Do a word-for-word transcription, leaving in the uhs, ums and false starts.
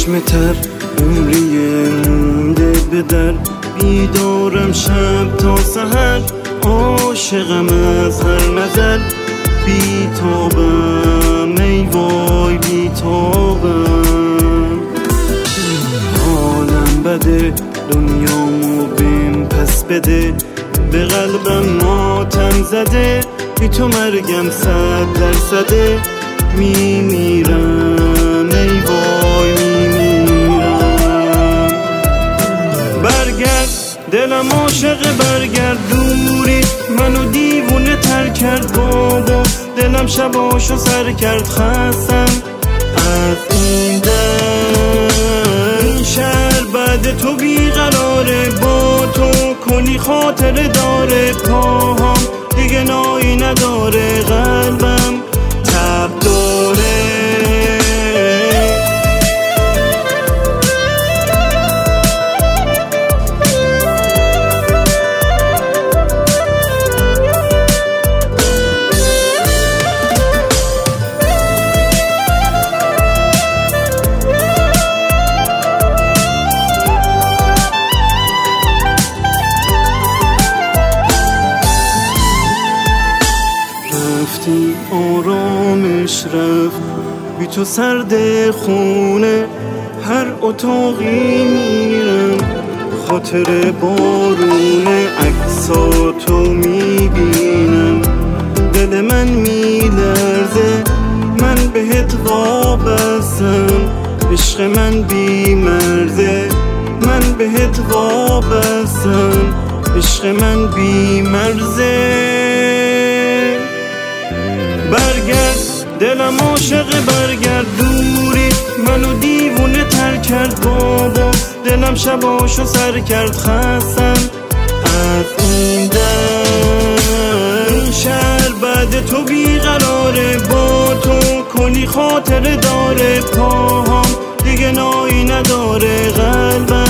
چشم تر عمری مونده به در، بیدارم شب تا سحر، عاشقم از هر نظر، بیتابم ای وای بیتابم. حالم بده دنیامو بهم پس بده، به قلبم ماتم زده، بی تو مرگم صد درصده، میمیرم ای وای میمیرم. برگرد دلم عاشق برگرد، دوری منو دیوونه تر کرد بابا، دلم شباشو سر کرد خستم از این در. این شهر بعد تو بیقراره، با تو کلی خاطره داره، پاهام دیگه نایی نداره، قلبم تب داره. آرامش رفت بی تو سرد خونه، هر اتاقی میرم خاطر بارونه، عکساتو میبینم دل من میلرزه، من بهت وابستم عشق من بی مرزه، من بهت وابستم عشق من بی مرزه. برگرد دلم عاشق برگرد، دوری منو دیوونه تر کرد بابا، دلم شباشو سر کرد خستم از این در. این شهر بعد تو بیقراره، با تو کلی خاطره داره، پاهام دیگه نایی نداره، قلبم